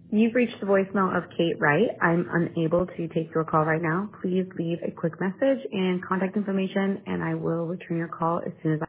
You've reached the voicemail of Kate Wright. I'm unable to take your call right now. Please leave a quick message and contact information, and I will return your call as soon as